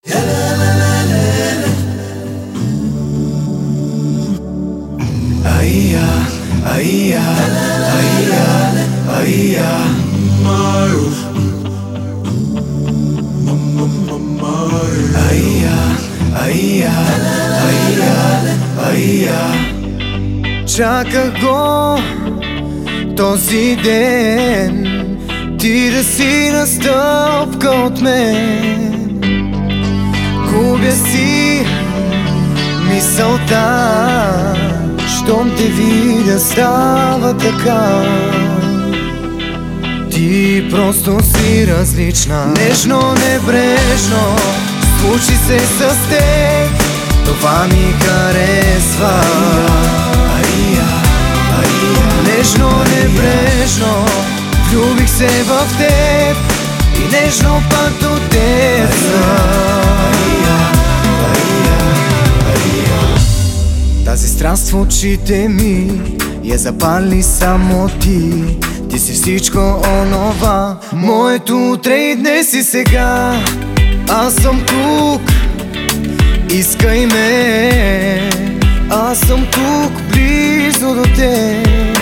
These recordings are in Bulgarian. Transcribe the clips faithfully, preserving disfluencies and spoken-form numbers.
Aia, aia, aia, aia, Maru. Aia, aia, aia, aia. Чаках го този ден, ти да си на стъпка от мен. Губя си мисълта, щом те видя става така. Ти просто си различна, нежно, небрежно случи се с теб, това ми харесва. Аия, аия, нежно, небрежно влюбих се в теб и нежно пак до теб. Аия, аия, аия. Тази страст в очите ми я запали само ти. Ти си всичко онова, моето утре и днес и сега. Аз съм тук, искай ме, аз съм тук близо до теб.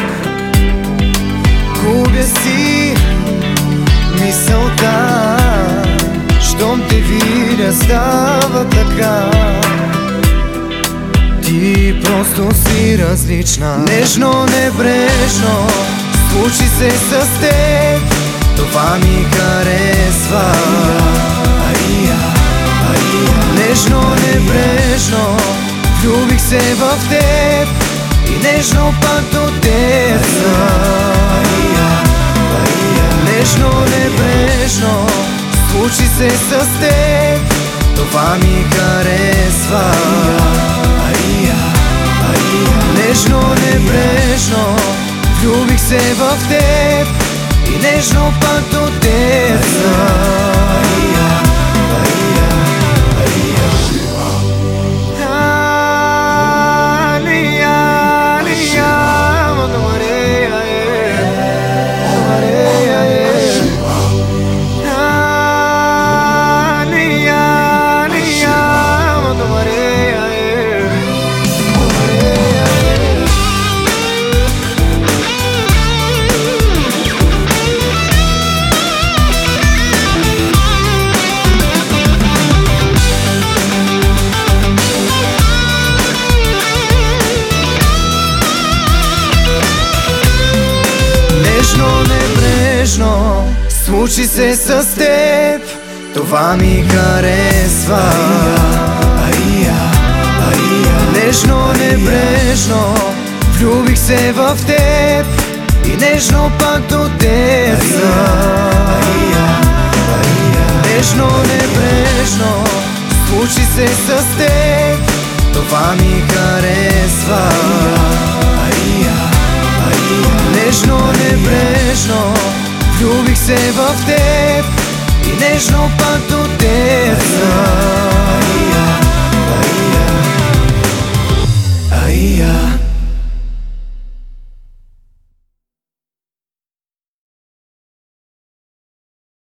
Губя си мисълта, щом те видя става така. Ти просто си различна, нежно, небрежно случи се с теб, това ми харесва. Аия, аия, нежно, небрежно влюбих се в теб и нежно пак до теб. Аия, аия, нежно, небрежно случи се с теб, това ми харесва. Аия, аия, нежно, небрежно влюбих се в теб и нежно пак до теб. Аия, аия, аия. Алия, алия, Маria, Maria, Алия, алия, Maria. Нежно, небрежно случи се с теб, това ми харесва. Аия, аия, нежно, небрежно влюбих се в теб и нежно пак до теб. Аия, аия, нежно, небрежно случи се с теб, това ми харесва. Аия, аия, нежно, небрежно влюбих се в теб и нежно пак до теб.